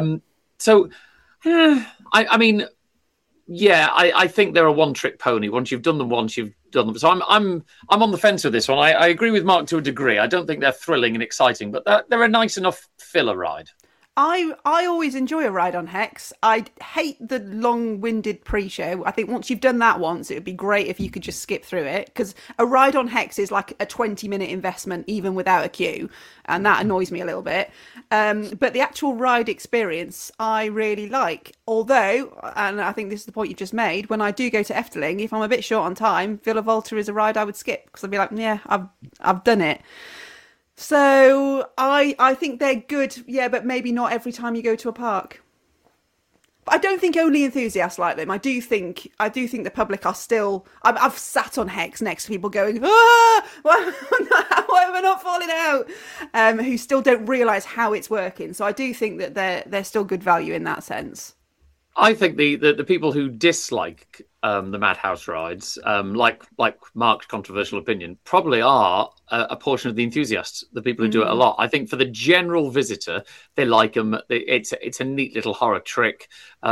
I mean, yeah, I think they're a one-trick pony. Once you've done them once, you've done them. So I'm on the fence with this one. I agree with Mark to a degree. I don't think they're thrilling and exciting, but they're a nice enough filler ride. I always enjoy a ride on Hex. I hate the long-winded pre-show. I think once you've done that once, it would be great if you could just skip through it, because a ride on Hex is like a 20-minute investment even without a queue, and that annoys me a little bit. But the actual ride experience I really like. Although, and I think this is the point you've just made, when I do go to Efteling, if I'm a bit short on time, Villa Volta is a ride I would skip, because I'd be like, yeah, I've done it. So I think they're good, yeah, but maybe not every time you go to a park. But I don't think only enthusiasts like them. I do think the public are still. I've sat on Hex next to people going, why am I not falling out? Who still don't realise how it's working. So I do think that they're still good value in that sense. I think the people who dislike the Madhouse rides, like Mark's controversial opinion, probably are a portion of the enthusiasts, the people who do it a lot. I think for the general visitor, they like them. It's a neat little horror trick,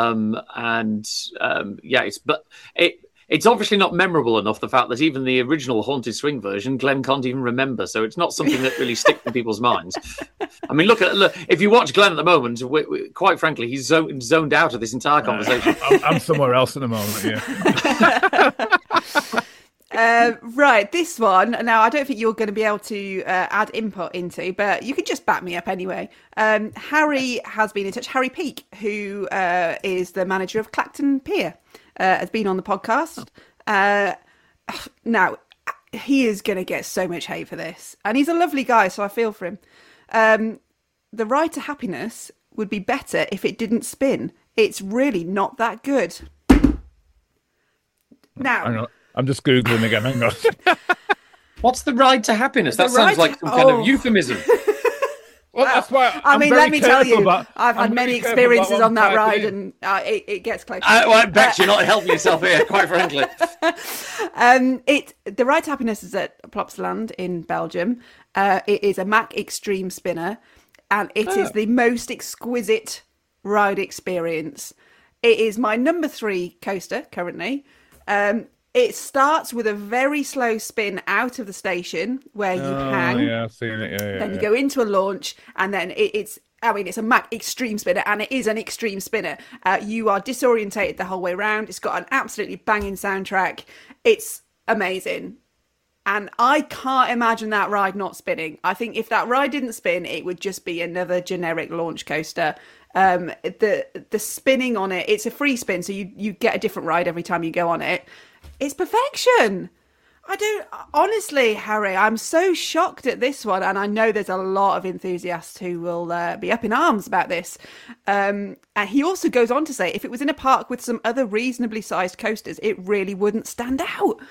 it's obviously not memorable enough, the fact that even the original Haunted Swing version, Glenn can't even remember. So it's not something that really sticks in people's minds. I mean, look, if you watch Glenn at the moment, quite frankly, he's zoned out of this entire conversation. I'm somewhere else at the moment, yeah. Right, this one. Now, I don't think you're going to be able to add input into, but you could just back me up anyway. Harry has been in touch. Harry Peake, who is the manager of Clacton Pier, has been on the podcast. Now, he is going to get so much hate for this. And he's a lovely guy, so I feel for him. The Ride to Happiness would be better if it didn't spin. It's really not that good. Now, Hang on. I'm just Googling again. Hang on. What's the Ride to Happiness? That sounds like some kind of euphemism. Well, that's why I mean, let me tell you, I've had I'm many very careful experiences about on that what I'm ride, typing and it gets close. Well, I bet you're not helping yourself here, quite frankly. The Ride to Happiness is at Plopsaland in Belgium. It is a Mack Extreme spinner, and it is the most exquisite ride experience. It is my number 3 coaster currently. It starts with a very slow spin out of the station where you hang. Yeah, I've seen it. Yeah, then you go into a launch, and then it's a Mack Extreme spinner, and it is an extreme spinner. You are disorientated the whole way around. It's got an absolutely banging soundtrack. It's amazing. And I can't imagine that ride not spinning. I think if that ride didn't spin, it would just be another generic launch coaster. The spinning on it, it's a free spin, so you get a different ride every time you go on it. It's perfection. Honestly, Harry, I'm so shocked at this one, and I know there's a lot of enthusiasts who will be up in arms about this. And he also goes on to say, if it was in a park with some other reasonably sized coasters, it really wouldn't stand out.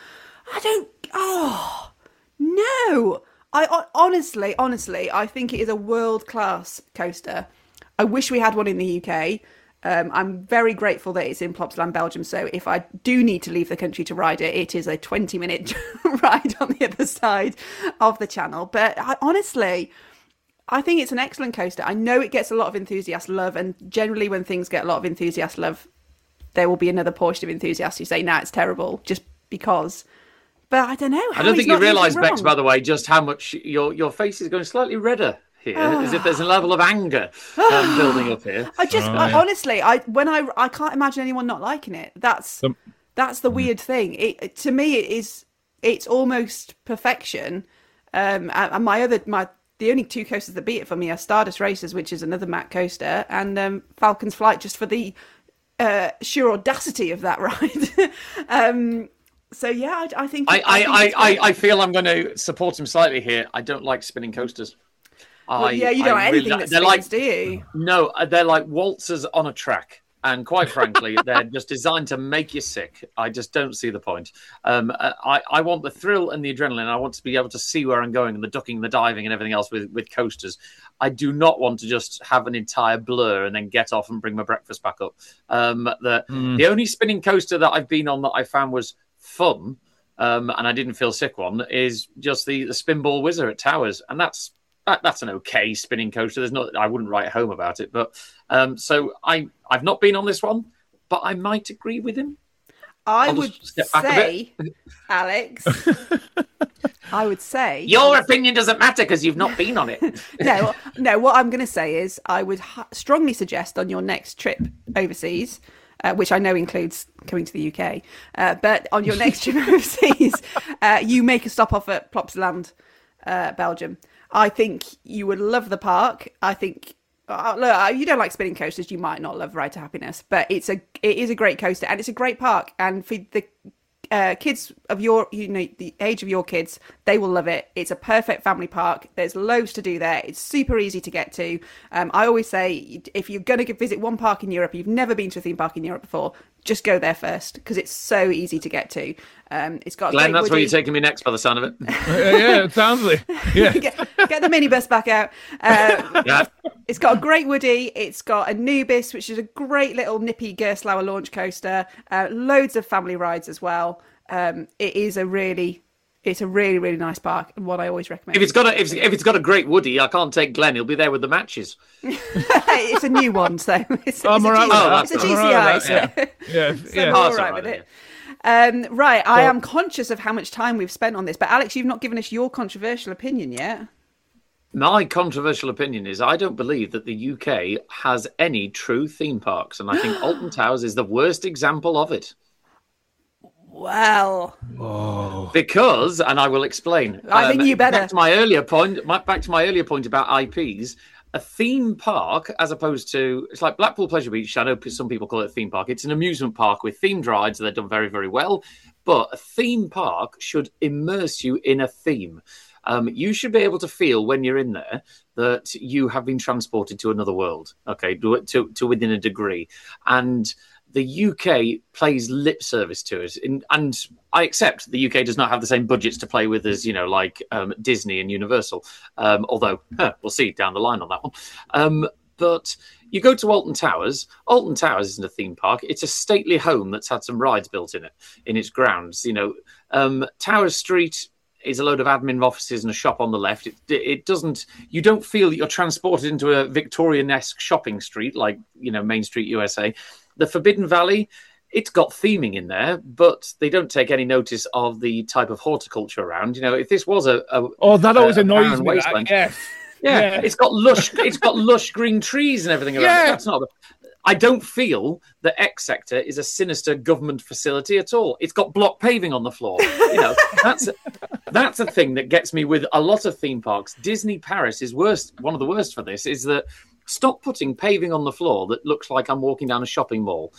No. Honestly, I think it is a world-class coaster. I wish we had one in the UK. I'm very grateful that it's in Plopsaland, Belgium. So if I do need to leave the country to ride it, it is a 20-minute ride on the other side of the channel. But honestly, I think it's an excellent coaster. I know it gets a lot of enthusiast love. And generally when things get a lot of enthusiast love, there will be another portion of enthusiasts who say, nah, it's terrible, just because. But I don't know. I don't think you realise, Bex, by the way, just how much your face is going slightly redder here, as if there's a level of anger building up here. Honestly, I can't imagine anyone not liking it. That's the weird thing. To me, it's almost perfection. And the only 2 coasters that beat it for me are Stardust Racers, which is another Mack coaster, and Falcon's Flight, just for the sheer audacity of that ride. So yeah, I think I feel I'm going to support him slightly here. I don't like spinning coasters. You don't like anything that spins, do you? No, they're like waltzers on a track. And quite frankly, they're just designed to make you sick. I just don't see the point. I want the thrill and the adrenaline. I want to be able to see where I'm going, and the ducking, the diving, and everything else with coasters. I do not want to just have an entire blur and then get off and bring my breakfast back up. The only spinning coaster that I've been on that I found was fun and I didn't feel sick one, is just the Spinball Whizzer at Towers, and that's an okay spinning coaster. I wouldn't write home about it, but so I've not been on this one, but I might agree with him. I would say, Alex, I would say your opinion doesn't matter because you've not been on it. No. What I'm going to say is I would strongly suggest on your next trip overseas, which I know includes coming to the UK, but on your next trip overseas, you make a stop off at Plopsaland, Belgium. I think you would love the park. I think. Look, you don't like spinning coasters, you might not love Ride to Happiness, but it is a great coaster and it's a great park. And for the kids of the age of your kids, they will love it. It's a perfect family park. There's loads to do there. It's super easy to get to. I always say, if you're going to visit one park in Europe, you've never been to a theme park in Europe before, just go there first because it's so easy to get to. It's got Glenn, that's where you're taking me next by the sound of it. Yeah, it sounds like. Yeah. get the minibus back out. Yeah. It's got a great Woody. It's got Anubis, which is a great little nippy Gerstlauer launch coaster. Loads of family rides as well. It's a really, really nice park and one I always recommend. If it's got a great Woody, I can't take Glenn. He'll be there with the matches. It's a new one, so it's a GCI. I'm all right with it. Right, I am conscious of how much time we've spent on this, but Alex, you've not given us your controversial opinion yet. My controversial opinion is I don't believe that the UK has any true theme parks, and I think Alton Towers is the worst example of it. Well, because, and I will explain. I think you better. Back to my earlier point about IPs. A theme park, as opposed to, it's like Blackpool Pleasure Beach. I know some people call it a theme park. It's an amusement park with themed rides. They're done very, very well. But a theme park should immerse you in a theme. You should be able to feel when you're in there that you have been transported to another world, okay, to within a degree. And the UK plays lip service to it. And I accept the UK does not have the same budgets to play with as, like Disney and Universal, although we'll see down the line on that one. But you go to Alton Towers. Alton Towers isn't a theme park. It's a stately home that's had some rides built in it, in its grounds. Towers Street is a load of admin offices and a shop on the left. It doesn't. You don't feel that you're transported into a Victorian-esque shopping street like Main Street USA. The Forbidden Valley, it's got theming in there, but they don't take any notice of the type of horticulture around. If this was that always annoys me. Yeah, it's got lush green trees and everything around. Yeah. That's not. I don't feel that X Sector is a sinister government facility at all. It's got block paving on the floor. That's a thing that gets me with a lot of theme parks. Disney Paris is worst. One of the worst for this is that stop putting paving on the floor that looks like I'm walking down a shopping mall.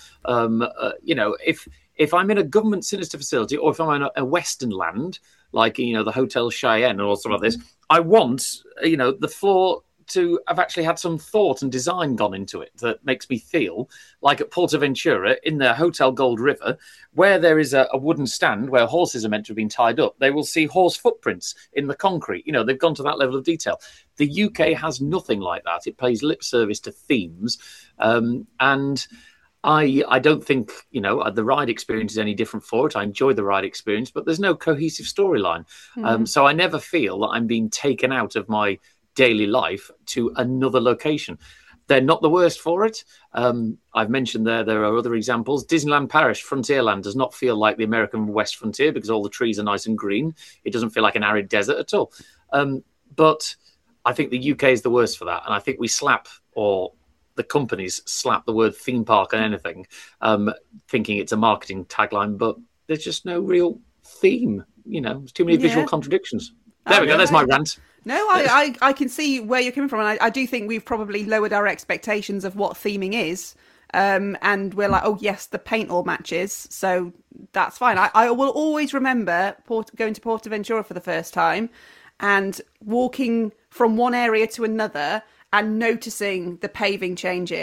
If I'm in a government sinister facility or if I'm in a Western land, like, the Hotel Cheyenne or something like this, I want, the floor to have actually had some thought and design gone into it that makes me feel like at Portaventura in the Hotel Gold River, where there is a wooden stand where horses are meant to have been tied up, they will see horse footprints in the concrete. They've gone to that level of detail. The UK has nothing like that. It pays lip service to themes. And I don't think, the ride experience is any different for it. I enjoy the ride experience, but there's no cohesive storyline. Mm-hmm. So I never feel that I'm being taken out of my daily life to another location. They're not the worst for it. I've mentioned there are other examples. Disneyland Paris, Frontierland, does not feel like the American West Frontier because all the trees are nice and green. It doesn't feel like an arid desert at all. But I think the UK is the worst for that. And I think the companies slap the word theme park on anything, thinking it's a marketing tagline, but there's just no real theme. There's too many visual contradictions. There we go. There's my rant. No, I can see where you're coming from. And I do think we've probably lowered our expectations of what theming is. And we're like, oh, yes, the paint all matches. So that's fine. I will always remember going to Portaventura for the first time and walking from one area to another and noticing the paving changing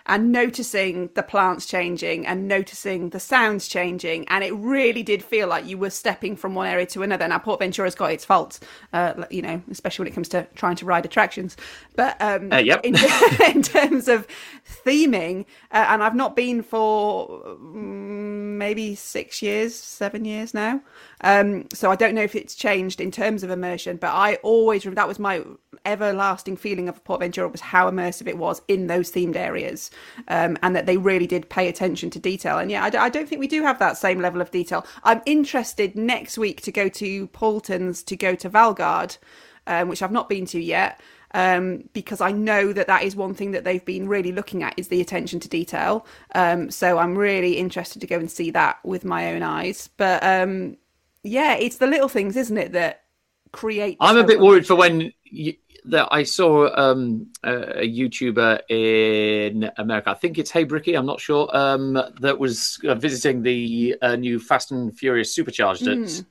and noticing the plants changing and noticing the sounds changing. And it really did feel like you were stepping from one area to another. Now, Port Ventura's got its faults, especially when it comes to trying to ride attractions. But in terms of theming, and I've not been for maybe 7 years now. So I don't know if it's changed in terms of immersion, but I always remember that was my everlasting feeling of Port Ventura, was how immersive it was in those themed areas, and that they really did pay attention to detail. And yeah, I don't think we do have that same level of detail. I'm interested next week to go to Paultons, to go to Valgard, which I've not been to yet. Because I know that is one thing that they've been really looking at, is the attention to detail. So I'm really interested to go and see that with my own eyes. But it's the little things, isn't it, that create... I'm a bit worried for when... I saw a YouTuber in America, I think it's Hey Bricky, I'm not sure, that was visiting the new Fast and Furious Supercharged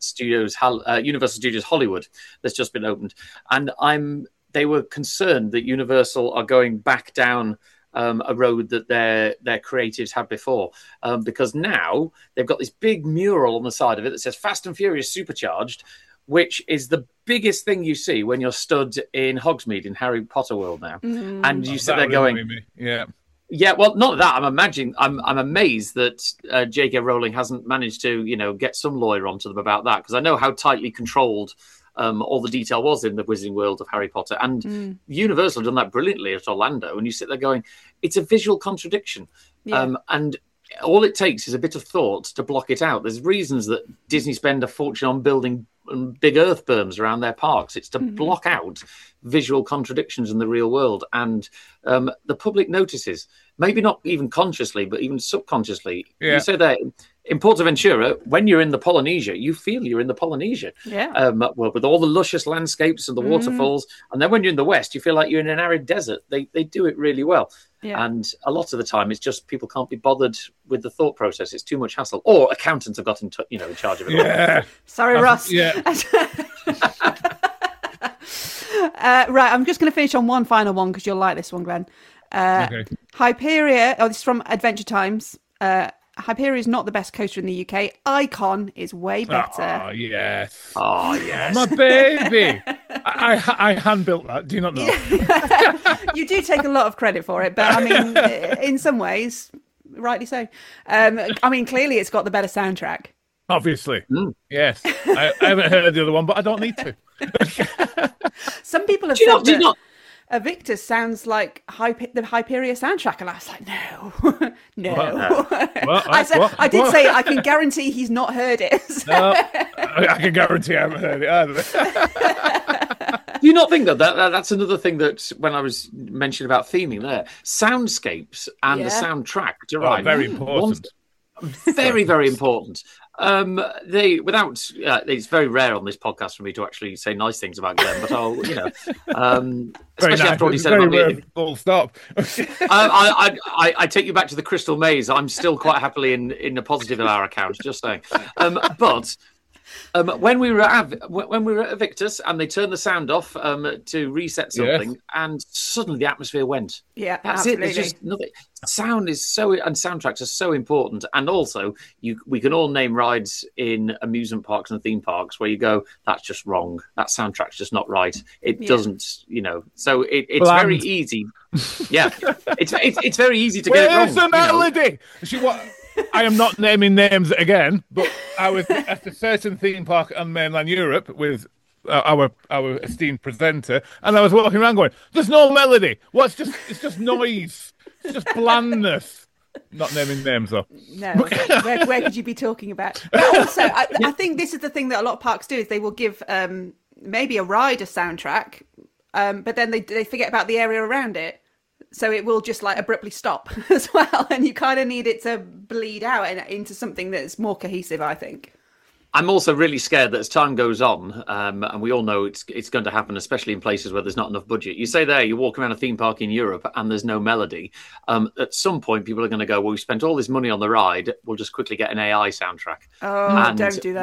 at Universal Studios Hollywood that's just been opened. And they were concerned that Universal are going back down a road that their creatives had before, because now they've got this big mural on the side of it that says Fast and Furious Supercharged, which is the biggest thing you see when you're stood in Hogsmeade in Harry Potter World now. Mm-hmm. And you sit there going... Yeah, well, not that. I'm amazed that J.K. Rowling hasn't managed to, get some lawyer onto them about that, because I know how tightly controlled all the detail was in the Wizarding World of Harry Potter. And Universal have done that brilliantly at Orlando. And you sit there going, it's a visual contradiction. Yeah. And all it takes is a bit of thought to block it out. There's reasons that Disney spend a fortune on building big earth berms around their parks. It's to block out visual contradictions in the real world. And the public notices, maybe not even consciously, but even subconsciously. Yeah. You say that in Ventura, when you're in the Polynesia, you feel you're in the Polynesia. Yeah. With all the luscious landscapes and the waterfalls. And then when you're in the West, you feel like you're in an arid desert. They do it really well. Yeah. And a lot of the time, it's just people can't be bothered with the thought process. It's too much hassle. Or accountants have got in charge of it. Yeah. Sorry, Ross. Yeah. Right, I'm just going to finish on one final one, because you'll like this one, Glenn. Okay. Hyperia, this is from Adventure Times. Hyperia is not the best coaster in the UK. Icon is way better. Oh, yes. Oh, yes. My baby. I hand-built that. Do you not know? You do take a lot of credit for it, but I mean, in some ways, rightly so. Clearly it's got the better soundtrack. Obviously. Yes. I haven't heard the other one, but I don't need to. Some people have said that Evictus sounds like the Hyperia soundtrack, and I was like, no. I did say I can guarantee he's not heard it. So. No, I can guarantee I haven't heard it either. Do you not think that's another thing that when I was mentioning about theming there, soundscapes and the soundtrack, very important. Very, very important. It's very rare on this podcast for me to actually say nice things about Glenn, but I'll, especially after what he said about me. Full stop. I take you back to the Crystal Maze. I'm still quite happily in the positive of our account, just saying. But when we were at Evictus and they turned the sound off to reset something, and suddenly the atmosphere went. Yeah, that's absolutely. it. There's just nothing. Sound is and soundtracks are so important, and also we can all name rides in amusement parks and theme parks where you go, that's just wrong. That soundtrack's just not right. It doesn't, So it's very easy. Yeah, it's very easy to get it wrong. Where's the melody? I am not naming names again, but I was at a certain theme park on mainland Europe with our esteemed presenter, and I was walking around going, "There's no melody. It's just noise. It's just blandness." Not naming names, though. No, where could you be talking about? But also, I think this is the thing that a lot of parks do, is they will give maybe a ride a soundtrack, but then they forget about the area around it. So it will just abruptly stop as well. And you kind of need it to bleed out into something that's more cohesive, I think. I'm also really scared that as time goes on, and we all know it's going to happen, especially in places where there's not enough budget. You say you walk around a theme park in Europe and there's no melody. At some point, people are going to go, well, we spent all this money on the ride. We'll just quickly get an AI soundtrack. Oh, don't do that.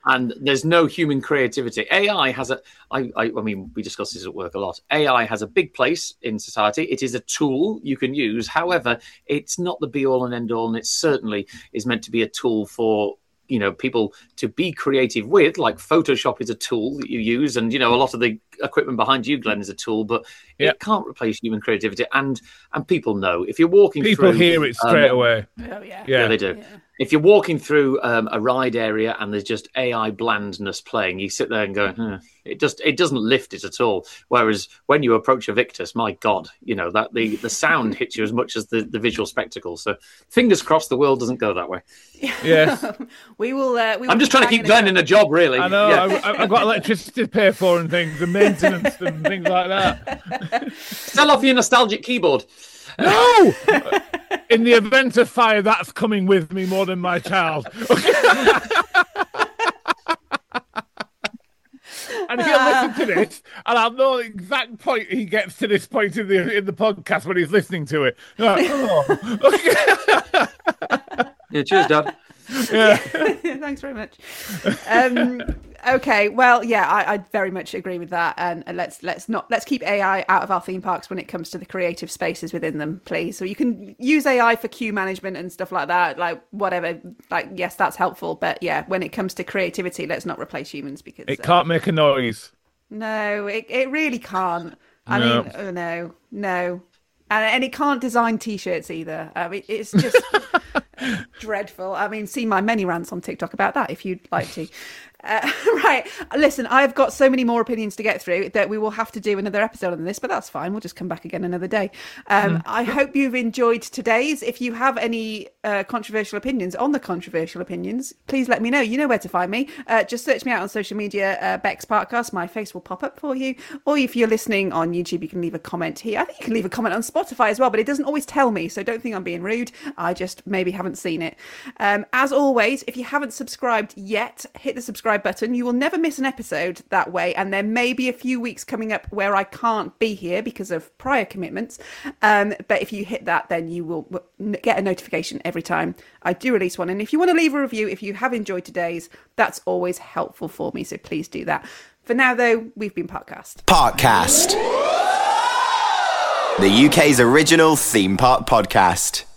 And there's no human creativity. AI has I mean, we discuss this at work a lot. AI has a big place in society. It is a tool you can use. However, it's not the be all and end all, and it certainly is meant to be a tool for people to be creative with. Like Photoshop is a tool that you use, and a lot of the equipment behind you, Glenn, is a tool, but it can't replace human creativity. And people know if you're walking people through, hear it straight away. Yeah, they do. Yeah. If you're walking through a ride area and there's just AI blandness playing, you sit there and go, it doesn't lift it at all. Whereas when you approach a Victus, my God, that the sound hits you as much as the visual spectacle. So fingers crossed the world doesn't go that way. Yes. we will. I'm just trying to keep Glenn in a job, really. I know. Yeah. I've got electricity to pay for and things, and maintenance and things like that. Sell off your nostalgic keyboard. No! In the event of fire, that's coming with me more than my child. And he'll listen to this, and I'll know the exact point he gets to this point in the podcast when he's listening to it. Like, Yeah, cheers, Dad. Yeah. Thanks very much. Okay, well, yeah, I very much agree with that, and let's keep AI out of our theme parks when it comes to the creative spaces within them, please. So you can use AI for queue management and stuff like that, like whatever. Like, yes, that's helpful, but yeah, when it comes to creativity, let's not replace humans because it can't make a noise. No, it really can't. I mean, no. And it can't design T-shirts either. I mean, it's just dreadful. I mean, see my many rants on TikTok about that if you'd like to. Right. Listen, I've got so many more opinions to get through that we will have to do another episode on this, but that's fine. We'll just come back again another day. I hope you've enjoyed today's. If you have any controversial opinions on the controversial opinions, please let me know. You know where to find me. Just search me out on social media, Bex Parkcast. My face will pop up for you. Or if you're listening on YouTube, you can leave a comment here. I think you can leave a comment on Spotify as well, but it doesn't always tell me, so don't think I'm being rude. I just maybe haven't seen it. As always, if you haven't subscribed yet, hit the subscribe button. You will never miss an episode that way, and there may be a few weeks coming up where I can't be here because of prior commitments, but if you hit that, then you will get a notification every time I do release one. And if you want to leave a review, if you have enjoyed today's, that's always helpful for me, so please do that. For now though, we've been Parkcast. The UK's original theme park podcast.